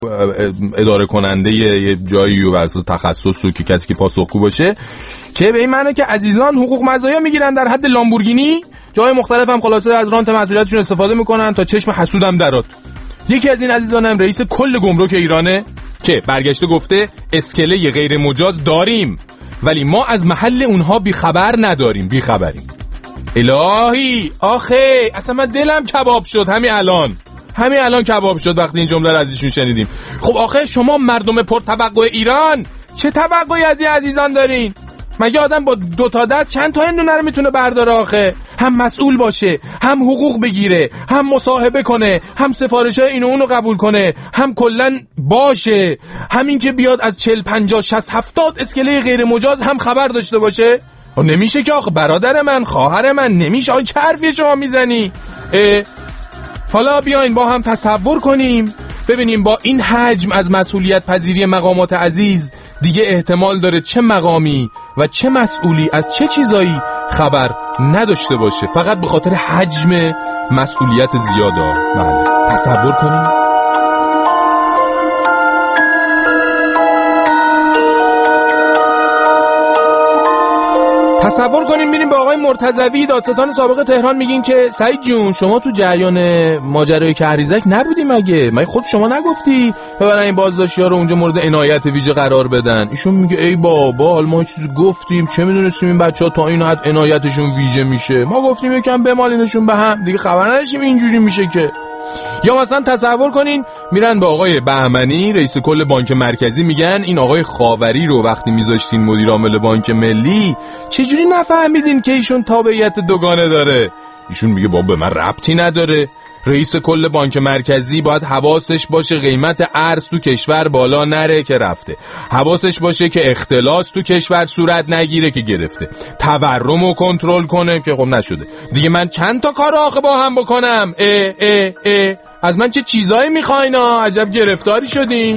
اداره کننده یه جایی و اساس تخصص و که کسی که پاسخگو باشه، که به این معنی که عزیزان حقوق مزایا میگیرن در حد لامبورگینی، جای مختلف هم خلاصه از رانت مسئولیتشون استفاده میکنن تا چشم حسودم درات. یکی از این عزیزانم رئیس کل گمرک ایرانه که برگشته گفته اسکله غیر مجاز داریم ولی ما از محل اونها بیخبر نداریم، بیخبریم. الهی آخه اصلا من دلم کباب شد همین الان کباب شد وقتی این جمله رو از ایشون شنیدیم. خب آخه شما مردم پرتوقع ایران چه توقعی از این عزیزان دارین؟ مگه آدم با 2 تا دست چند تا هندونه رو میتونه برداره؟ آخه هم مسئول باشه، هم حقوق بگیره، هم مصاحبه کنه، هم سفارشای اینو اونو قبول کنه، هم کلن باشه، همین که بیاد از 40 50 60 70 اسکله غیر مجاز هم خبر داشته باشه. نمیشه که آخه برادر من، خواهر من، نمیشه. چه حرفی شما میزنی؟ حالا بیاین با هم تصور کنیم ببینیم با این حجم از مسئولیت پذیری مقامات عزیز دیگه احتمال داره چه مقامی و چه مسئولی از چه چیزایی خبر نداشته باشه فقط به خاطر حجم مسئولیت زیاده. بله تصور کنیم. تصور کنیم میریم به آقای مرتضوی دادستان سابق تهران میگین که سعید جون شما تو جریان ماجرای کهریزک نبودی مگه خود شما نگفتی ببرن این بازداشتی‌ها رو اونجا مورد عنایت ویژه قرار بدن؟ ایشون میگه ای بابا حالا ما چیزی گفتیم، چه میدونستیم این بچه‌ها تا این حد عنایتشون ویژه میشه؟ ما گفتیم یکم بمالینشون به هم دیگه، خبر نداشتیم اینجوری میشه که. یا مثلا تصور کنین میرن با آقای بهمنی رئیس کل بانک مرکزی میگن این آقای خاوری رو وقتی میذاشتین مدیر عامل بانک ملی چجوری نفهمیدین که ایشون تابعیت دوگانه داره؟ ایشون میگه بابا به من ربطی نداره. رئیس کل بانک مرکزی باید حواسش باشه قیمت ارز تو کشور بالا نره که رفته، حواسش باشه که اختلاس تو کشور صورت نگیره که گرفته، تورمو کنترل کنه که خب نشده دیگه. من چند تا کار آخه با هم بکنم؟ از من چه چیزایی میخواینا؟ عجب گرفتاری شدین.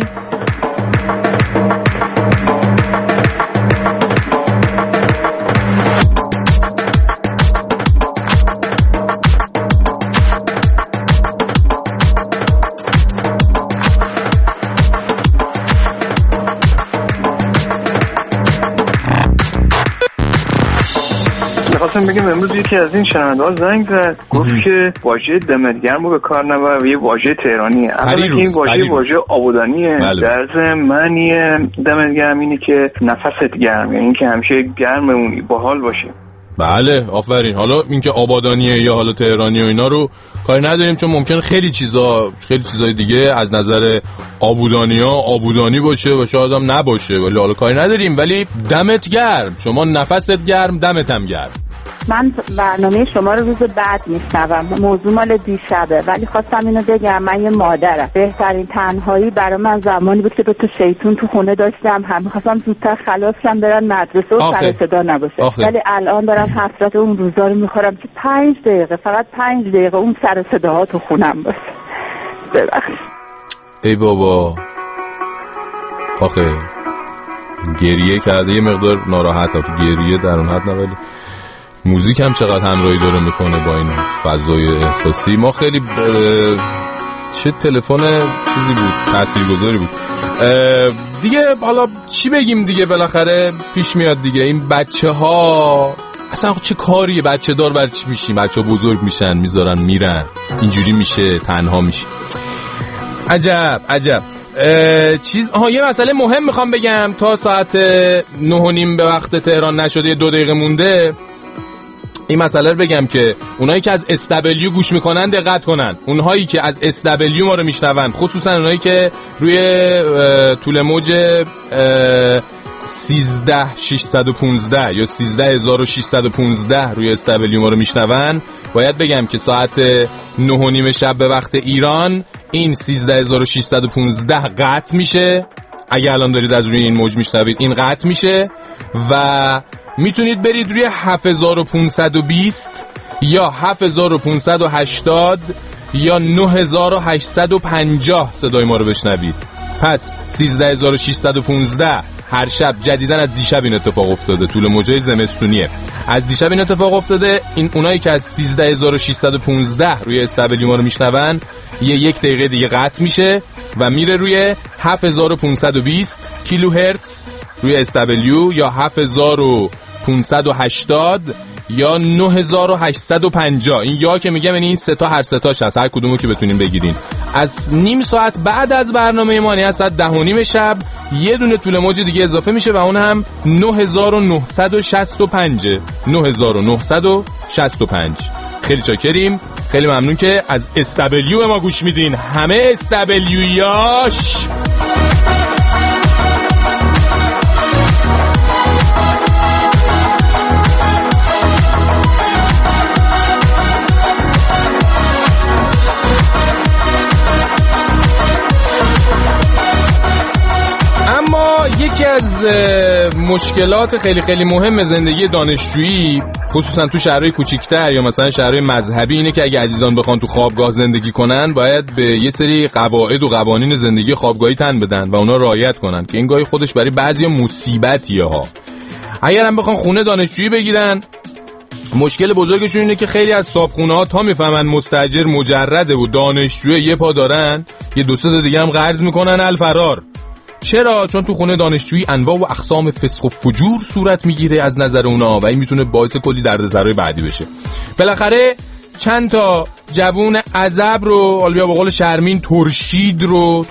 خواستم بگم امروز یکی از این شنونده‌ها زنگ زد گفت که واژه دمدگرم رو به کار نبر و یه واژه تهرانیه. اولا این واژه آبادانیه. در ضمن معنی دمدگرم اینه که نفست گرم، یعنی که همیشه گرمونی باحال باشه. بله آفرین. حالا اینکه آبادانیه یا حالا تهرانی و اینا رو کاری نداریم چون ممکن خیلی چیزای دیگه از نظر آبودانی باشه و شاید هم نباشه، ولی حالا کاری نداریم. ولی دمت گرم، شما نفست گرم دمت هم گرم. من برنامه شما رو روز بعد میشنوم، موضوع مال دیشبه، ولی خواستم اینو بگم من یه مادرم. بهترین تنهایی برای من زمانی بود که 2 تا شیطون تو خونه داشتم، هم خواستم زودتر خلاص شم برن مدرسه و سر صدا نباشه. ولی الان دارم حسرت اون روزا رو میخورم که 5 دقیقه، فقط 5 دقیقه اون سر صداها تو خونم باشه. ببخشید. ای بابا آخه گریه کرده یه مقدار ناراحت تو گریه در اون حد نه، ولی موزیک هم چقدر همراهی داره میکنه با این فضای احساسی. ما خیلی چه تلفن چیزی بود تاثیرگذاری بود دیگه. حالا چی بگیم دیگه، بالاخره پیش میاد دیگه. این بچه ها اصلا چه کاریه؟ بچه دار برای چی میشیم؟ بچه ها بزرگ میشن میذارن میرن، اینجوری میشه تنها میشه. عجب یه مسئله مهم میخوام بگم تا ساعت 9:30 به وقت تهران نشده، 2 دقیقه مونده. این مسئله رو بگم که اونایی که از SW گوش میکنن دقت کنن. اونهایی که از SW ما رو میشنون، خصوصا اونایی که روی طول موج 13615 یا 13615 روی SW ما رو میشنون، باید بگم که ساعت 9:30 شب به وقت ایران این 13615 قطع میشه. اگه الان دارید از روی این موج میشنوید این قطع میشه و میتونید برید روی 7520 یا 7580 یا 9850 صدای ما رو بشنوید. پس 13615 هر شب جدیدن از دیشب این اتفاق افتاده، طول موجه زمستونیه، از دیشب این اتفاق افتاده. این اونایی که از 13615 روی استبلیو ما رو میشنون، یک دقیقه دیگه قطع میشه و میره روی 7520 کیلوهرتز روی استبلیو، یا 7580 یا 9850. این یا که میگم یعنی این سه تا هر سه تاش هست، هر کدومو که بتونین بگیرین. از نیم ساعت بعد از برنامه ما، یعنی از ساعت 10:30 شب، یه دونه طول موج دیگه اضافه میشه و اون هم 9965. 9965. خیلی چاکریم، خیلی ممنون که از استبلیو ما گوش میدین. همه استبلیویاش یکی از مشکلات خیلی خیلی مهم زندگی دانشجویی، خصوصا تو شهرهای کوچیک‌تر یا مثلا شهرهای مذهبی، اینه که اگه عزیزان بخوان تو خوابگاه زندگی کنن، باید به یه سری قواعد و قوانین زندگی خوابگاهی تن بدن و اونا رعایت کنن که این گاهی خودش برای بعضیا مصیبتیه ها. اگر هم بخوان خونه دانشجویی بگیرن، مشکل بزرگشون اینه که خیلی از صابخونه‌ها تا میفهمن مستاجر مجرده و دانشجوی یه پا دارن، یه دو سه تا دیگه هم قرض میکنن الفرار. چرا؟ چون تو خونه دانشجویی انواع و اقسام فسق و فجور صورت میگیره از نظر اونا و این میتونه باعث کلی دردسرای بعدی بشه. بالاخره چند تا جوون عزب رو، حالا به قول شرمین ترشید،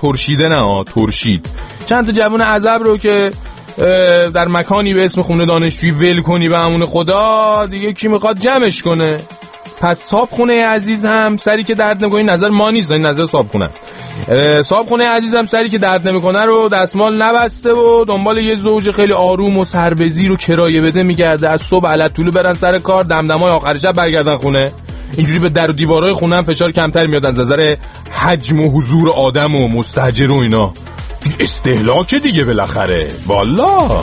چند تا جوون عزب رو که در مکانی به اسم خونه دانشجویی ول کنی به امون خدا، دیگه کی میخواد جمعش کنه؟ پس صابخونه عزیز هم سری که درد نمیکنه، نظر ما نیست، این نظر صابخونه است. صابخونه عزیز هم سری که درد نمیکنه رو دستمال نبسته و دنبال یه زوج خیلی آروم و سربزیر رو کرایه بده میگرده. از صبح علت طولو برن سر کار، دمدمای آخر شب برگردن خونه. اینجوری به در و دیوارهای خونه هم فشار کمتر میاد از نظر حجم و حضور آدم و مستاجر و اینا. استهلاک دیگه بالاخره. والا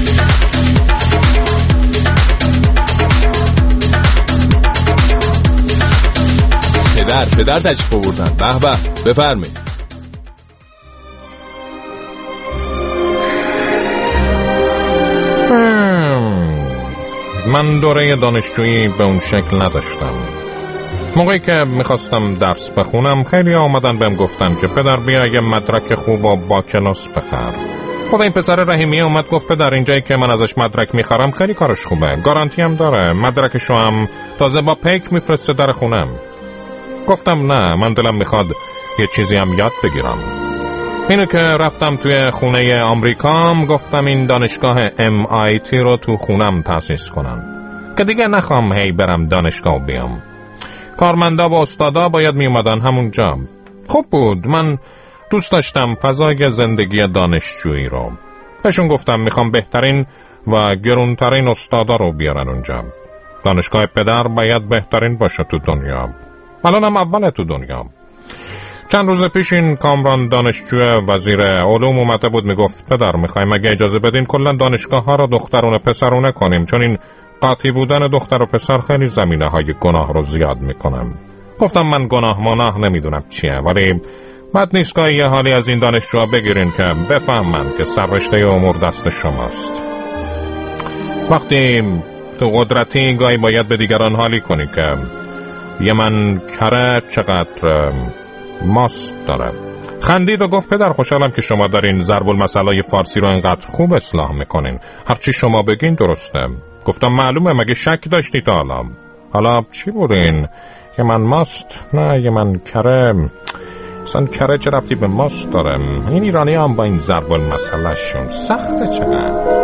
پدر تشریف آوردن. به به، بفرمایید. من دوره دانشجویی به اون شکل نداشتم. موقعی که میخواستم درس بخونم، خیلی آمدن بهم گفتن که پدر بیا یه مدرک خوب و با کلاس بخر. خدا این پسر رحیمی اومد گفت پدر اینجایی که من ازش مدرک میخرم خیلی کارش خوبه، گارانتی هم داره، مدرکشو هم تازه با پیک میفرسته در خونم. گفتم نه، من دلم میخواد یه چیزی هم یاد بگیرم. اینو که رفتم توی خونه آمریکام، گفتم این دانشگاه MIT رو تو خونم تأسیس کنم که دیگه نخوام هی برم دانشگاه بیام. کارمندا و استادا باید میومدن همونجا. خوب بود، من دوست داشتم فضای زندگی دانشجویی رو. بهشون گفتم میخوام بهترین و گرونترین استادا رو بیارن اونجا. دانشگاه پدر باید بهترین باشه تو دنیا. الانم اوله تو دنیا. چند روز پیش این کامران دانشجو وزیر علوم اومده بود، میگفت پدر میخوایم اگه اجازه بدین کلا دانشگاه ها رو دخترونه پسرونه کنیم، چون این قاطی بودن دختر و پسر خیلی زمینه های گناه رو زیاد میکنم. گفتم من گناه مناه نمیدونم چیه، ولی بد نیست که یه حالی از این دانشجوها بگیرین که بفهمن که سررشته امور دست شماست. وقتی تو قدرتی گاهی باید به دیگران حالی کنی که یه من کره چقدر ماست داره. خندید و گفت پدر خوشحالم که شما دارین ضرب المثلای فارسی رو انقدر خوب اصلاح میکنین، هرچی شما بگین درسته. گفتم معلومه، مگه شک داشتی تا حالا چی بودین؟ یه من ماست؟ نه یه من کره. اصلا کره چه ربطی به ماست داره؟ این ایرانی هم با این ضرب المثله شون سخته چقدر.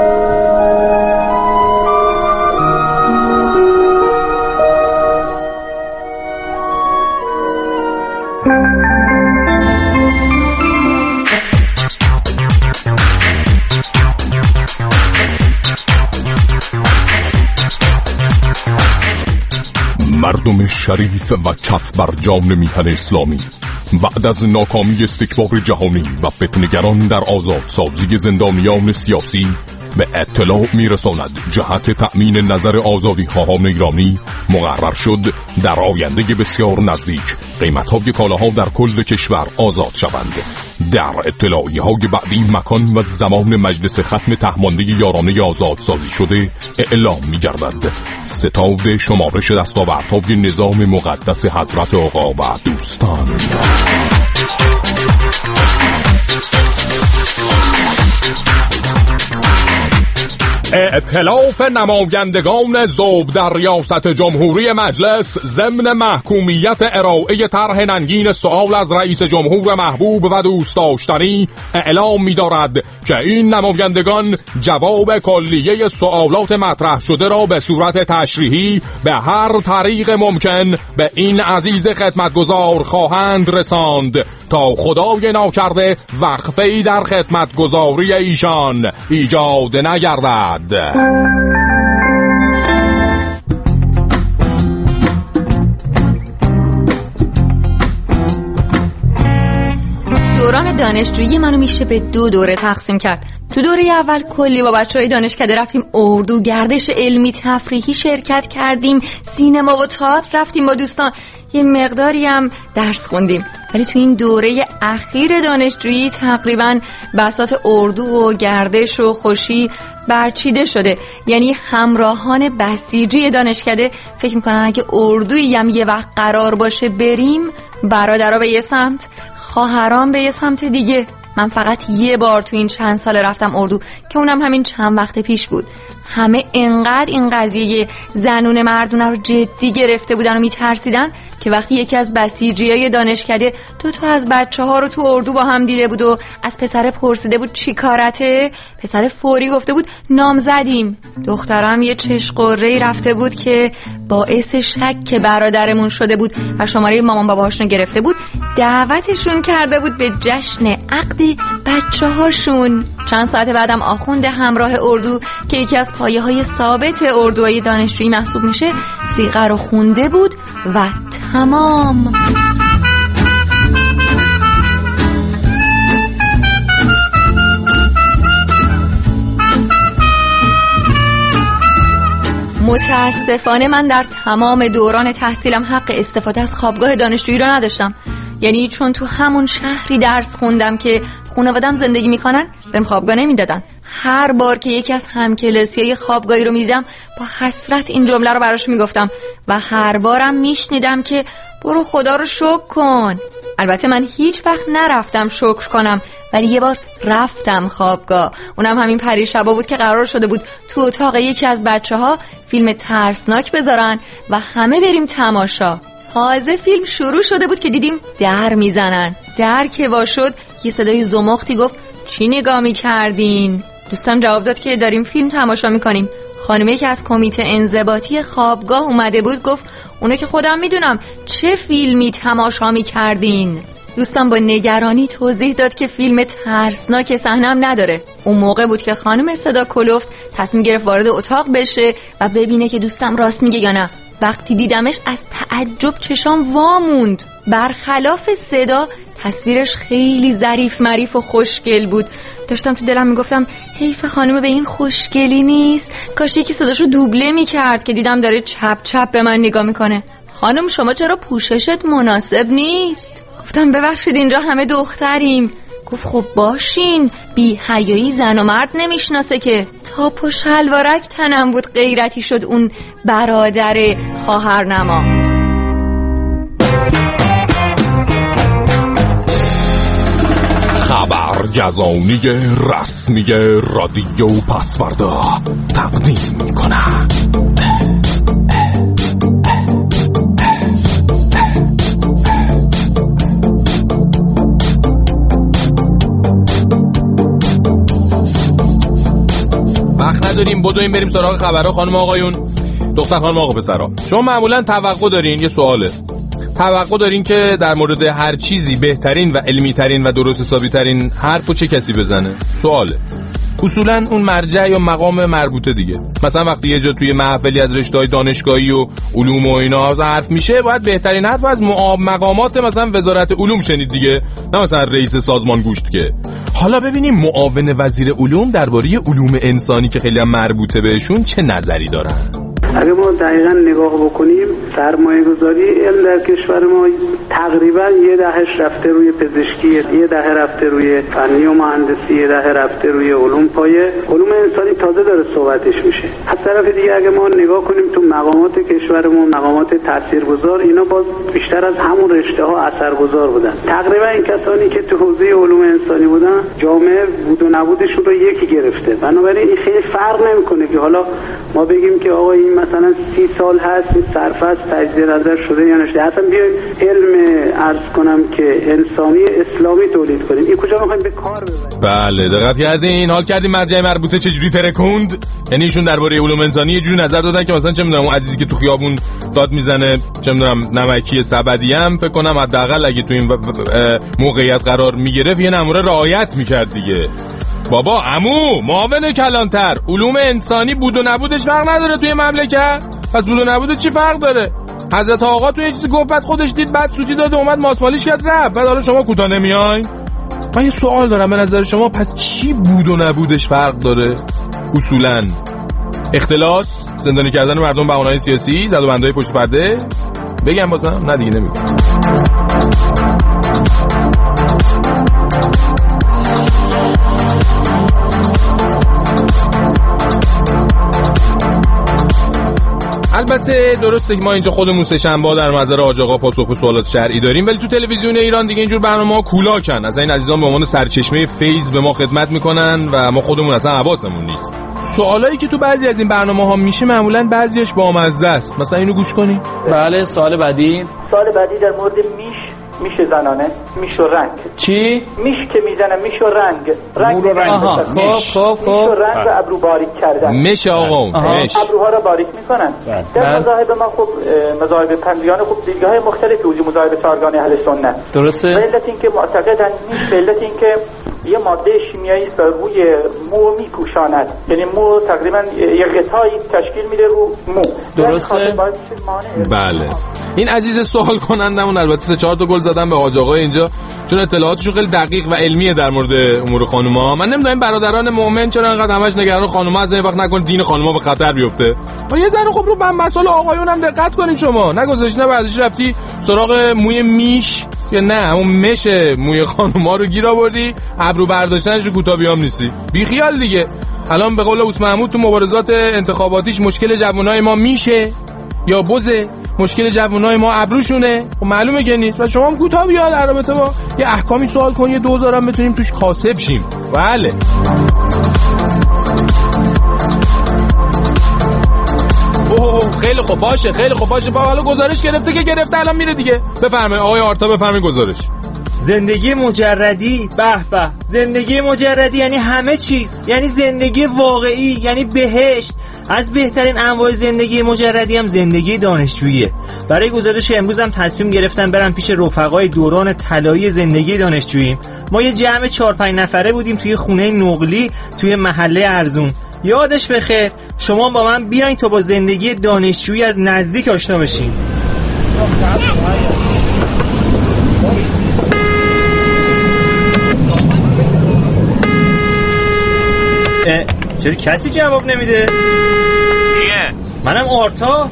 مردم شریف و کف بر جان میهن اسلامی، بعد از ناکامی استکبار جهانی و فتنه‌گران در آزادسازی زندانیان سیاسی، به اطلاع میرساند جهت تأمین نظر آزادیخواهان ایرانی مقرر شد در آینده بسیار نزدیک قیمت‌های کالاها در کل کشور آزاد شوند. در اطلاعیه‌های بعدی مکان و زمان مجلس ختم تهمانده یارانه آزادسازی شده اعلام می‌گردد. ستاد شمارش دستاوردهای نظام مقدس حضرت آقا و دوستان. ائتلاف نمایندگان ذوب در ریاست جمهوری مجلس ضمن محکومیت ارائه طرح ننگین سؤال از رئیس جمهور محبوب و دوست داشتنی اعلام می‌دارد که این نمایندگان جواب کلیه سؤالات مطرح شده را به صورت تشریحی به هر طریق ممکن به این عزیز خدمتگزار خواهند رساند تا خدای ناکرده وقفه‌ای در خدمتگزاری ایشان ایجاد نگردد. دوران دانشجویی منو میشه به 2 دوره تقسیم کرد. تو دوره اول کلی با بچهای دانشکده رفتیم اردو، گردش علمی تفریحی شرکت کردیم، سینما و تئاتر رفتیم با دوستان، یه مقداری هم درس خوندیم. ولی تو این دوره اخیر دانشجویی تقریبا بساط اردو و گردش و خوشی برچیده شده. یعنی همراهان بسیجی دانشکده فکر میکنن اگه اردویی هم یه وقت قرار باشه بریم، برادرها به یه سمت، خواهران به یه سمت دیگه. من فقط یه بار تو این چند سال رفتم اردو که اونم همین چند وقت پیش بود. همه انقدر این قضیه زنون مردونه رو جدی گرفته بودن و میترسیدن که وقتی یکی از بسیجیای دانشکده 2 از بچه‌ها رو تو اردو با هم دیده بود و از پسر پرسیده بود چی کارته، پسر فوری گفته بود نامزدیم. دخترم یه چشقره‌ای رفته بود که باعث شک برادرمون شده بود و شماره مامان باباهاشون گرفته بود، دعوتشون کرده بود به جشن عقد بچه‌هاشون. چند ساعت بعدم آخوند همراه اردو که یکی از پایه‌های ثابت اردوهای دانشجویی محسوب میشه صیغه رو خونده بود و تمام. متاسفانه من در تمام دوران تحصیلم حق استفاده از خوابگاه دانشجویی رو نداشتم. یعنی چون تو همون شهری درس خوندم که خانواده‌ام زندگی میکنن بهم خوابگاه نمیدادن. هر بار که یکی از همکلاسیای خوابگاهی رو میدیدم با حسرت این جمله رو براش میگفتم و هر بارم میشنیدم که برو خدا رو شکر کن. البته من هیچ وقت نرفتم شکر کنم، ولی یه بار رفتم خوابگاه. اونم همین پریشبا بود که قرار شده بود تو اتاق یکی از بچه‌ها فیلم ترسناک بذارن و همه بریم تماشا. تازه فیلم شروع شده بود که دیدیم در میزنن. در که وا شد یه صدای زمختی گفت چی نگاه میکردین؟ دوستم جواب داد که داریم فیلم تماشا میکنیم. خانمی که از کمیته انضباطی خوابگاه اومده بود گفت اونو که خودم میدونم، چه فیلمی تماشا میکردین؟ دوستم با نگرانی توضیح داد که فیلم ترسناک صحنه‌ام نداره. اون موقع بود که خانم صدا کلفت تصمیم گرفت وارد اتاق بشه و ببینه که دوستم راست میگه یا نه. وقتی دیدمش از تعجب چشام واموند. برخلاف صدا تصویرش خیلی ظریف مریف و خوشگل بود. داشتم تو دلم میگفتم حیف خانم به این خوشگلی نیست، کاش یکی صداشو دوبله میکرد که دیدم داره چپ چپ به من نگاه میکنه. خانم شما چرا پوششت مناسب نیست؟ گفتم ببخشید اینجا همه دختریم. گفت خب باشین، بی حیایی زن و مرد نمیشناسه که. تاپ و شلوارک تنم بود غیرتی شد اون برادر خواهرنما. خبرگزانی رسمی رادیو پسوردا تقدیم میکنه. نداریم بدویم بریم سراغ خبرها. خانم آقایون، دختر خانم آقا پسرا، شما معمولا توقع دارین، یه سواله، توقع دارین که در مورد هر چیزی بهترین و علمی ترین و درست حسابی ترین حرفو چه کسی بزنه؟ سواله. اصولا اون مرجع یا مقام مربوطه دیگه. مثلا وقتی یه جا توی محفلی از رشته‌های دانشگاهی و علوم و اینا حرف میشه، باید بهترین حرف از مقامات مثلا وزارت علوم شنید دیگه، نه مثلا رئیس سازمان گوشت. که حالا ببینیم معاون وزیر علوم درباره علوم انسانی که خیلی هم مربوطه بهشون چه نظری دارن. اگه ما دقیقا نگاه بکنیم، سرمایه گذاری علم در کشور ما تقریبا 10 رفته روی پزشکی، 10 رفته روی فنی و مهندسی، 10 رفته روی علوم پایه. علوم انسانی تازه داره صحبتش میشه. از طرف دیگه اگه ما نگاه کنیم تو مقامات کشورمون، مقامات تاثیرگذار، اینا باز بیشتر از همون رشته ها اثرگذار بودن. تقریبا این کسانی که تو حوزه علوم انسانی بودن، جامعه بود و نبودشون رو یکی گرفته. بنابراین این خیلی فرق نمیکنه که حالا ما بگیم که آقا این مثلا 30 سال هست این سرفصل تجزیه نظر شده یا نشده. اصلا بیایم علم عرض کنم که انسانی اسلامی تولید کنیم. این کجا میخوایم به کار ببریم؟ بله دقت کردین؟ حال کردین مرجع مربوطه چجوری ترکوند؟ یعنی ایشون درباره علوم انسانی یه جوری نظر دادن که مثلا چه میدونم اون عزیزی که تو خیابون داد میزنه، چه میدونم نمکی سبدی هم فکر کنم حداقل اگه تو این موقعیت قرار میگرفت یه نمره رعایت میکرد دیگه. بابا عمو معاون کلانتر، علوم انسانی بود و نبودش فرق نداره توی مملکت؟ پس بود و نبودش چی فرق داره؟ حضرت آقا توی یه چیزی گفت بعد خودش دید بعد سوتی داد اومد ماسمالیش کرد رفت، بعد حالا شما کوتاه نمیاین؟ من یه سوال دارم، به نظر شما پس چی بود و نبودش فرق داره؟ اصولاً اختلاس، زندانی کردن مردم به بهانه‌های سیاسی، زد و بندهای پشت پرده؟ بگم بازم؟ نه دیگه نمیگم. البته درسته که ما اینجا خودمون سه شنبه در مزار حاج آقا پاسخ به سوالات شرعی داریم، ولی تو تلویزیون ایران دیگه اینجور برنامه‌ها کولاکن. از این عزیزان به عنوان سرچشمه فیض به ما خدمت میکنن و ما خودمون اصلا حواسمون نیست. سوالایی که تو بعضی از این برنامه‌ها میشه معمولاً بعضیش بامزه است. مثلا اینو گوش کنی. بله سوال بعدی در مورد میش زنانه، میش و رنگ. چی؟ میش که میزنه میش و رنگ آها میش و رنگ و ابرو باریک کردن. میش آقا میش ابروها رو باریک میکنن. در مذاهب ما خب مذاهب پنجگانه خب دیدگاه‌های مختلفی وجود مذاهب چهارگانه اهل سنت. درسته. به علت اینکه معتقدن به علت اینکه یه ماده شیمیایی بر روی مو میپوشاند، یعنی مو تقریبا یه غطایی تشکیل میده رو مو. درسته. بله این عزیز سوال کنندمون البته 3-4 تا گل زدن به حاج آقا اینجا، چون اطلاعاتشون خیلی دقیق و علمیه در مورد امور خانوما. من نمیدونم برادران مؤمن چرا انقدر همش نگران خانوما از این وقت نکن دین خانوما به خطر بیفته. با یه ذره خب رو به مسائل آقایون هم دقت کنین. شما نگذاشتی نه بعدش رفتی سراغ موی میش یا نه همون مش موی خانوما رو گیر آوردی، ابرو برداشتنشو کوتاهیام نیستی. بی خیال دیگه. الان به قول اوس محمود تو مبارزات انتخاباتیش مشکل جوانای ما میشه یا بزه، مشکل جوانای ما ابروشونه. خب معلومه که نیست. و شما هم کوتاه بیا در رابطه با یه احکامی سوال کن، یه دوزار هم بتونیم توش کاسب شیم. بله خیلی خوب باشه با حالا گزارش گرفته که گرفته الان میره دیگه. بفرمایید آقای آرتا بفرمایید گزارش. زندگی مجردی به زندگی مجردی یعنی همه چیز، یعنی زندگی واقعی، یعنی بهشت. از بهترین انواع زندگی مجردی هم زندگی دانشجوییه. برای گزارش امروز هم تصمیم گرفتم برم پیش رفقای دوران طلایی زندگی دانشجوییم. ما یه جمع 4-5 نفره بودیم توی خونه نقلی توی محله ارزون. یادش بخیر شما با من بیاین تا با زندگی دانشجویی از نزدیک آشنا بشین. چرا کسی جواب نمیده؟ کیه؟ منم آرتا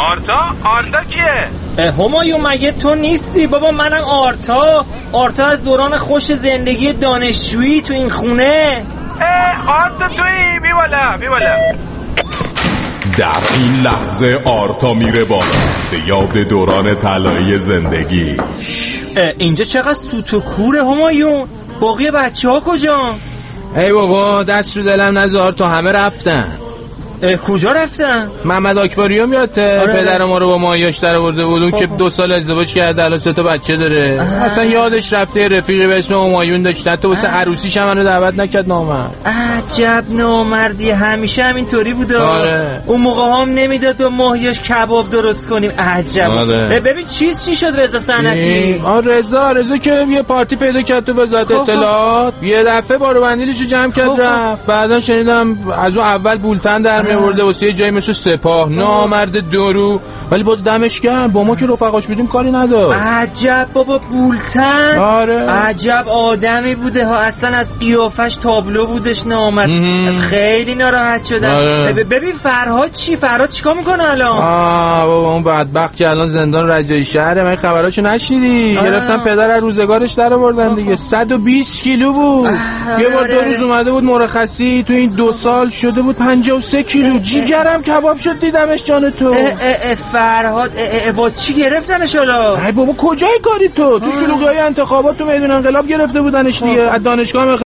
کیه؟ همایون مگه تو نیستی؟ بابا منم آرتا از دوران خوش زندگی دانشجویی تو این خونه. آرتا تویی؟ بی بالا. در این لحظه آرتا میره بالا به یاد دوران طلایی زندگی. اینجا چقدر سوت و کوره همایون. باقی بچه ها کجا؟ ای بابا دست رو دلم نذار، تو همه رفتن. کجا رفتن؟ محمد آکواریوم یادته؟ پدر ما رو با ماهیاش در آورده بود، اون که 2 سال ازدواج کرده الان 3 تا بچه داره. اصلا یادش رفته رفیقی به اسم همایون داشت، حتی واسه عروسیش هم منو دعوت نکرد. نامرد، عجب نامردی، همیشه همینطوری بوده. اون موقع هم نمیداد با ماهیاش کباب درست کنیم. عجب. ببین چی شد رضا صنعتی؟ رضا که یه پارتی پیدا کرد تو وزارت اطلاعات، یه دفعه بارو بندیلشو جمع کرد رفت. بعدا شنیدم از اون اول بولتن در میورده واسه یه جایی مثل سپاه. نامرد دورو، ولی باز دمش گرم، با ما که رفقاش بودیم کاری نداشت. عجب بابا، بولتن. عجب آدمی بوده ها، اصلا از قیافش تابلو بودش. نامرد از خیلی ناراحت شدم. ببین فرهاد چیکار میکنه الان؟ بابا اون بدبخت که الان زندان رجایی شهره. من خبراشو نشنیدی؟ گرفتن پدر از روزگارش در آوردن دیگه. 120 کیلو بود. یه بار 2 روز اومده بود مرخصی، تو این 2 سال شده بود 53 کیلو. جیگرم کباب شد دیدمش. جان تو فرهاد باز چی گرفتنش حالا؟ ای بابا کجای کاری تو شلوغی انتخابات تو میدون انقلاب گرفته بودنش دیگه. از دانشگاه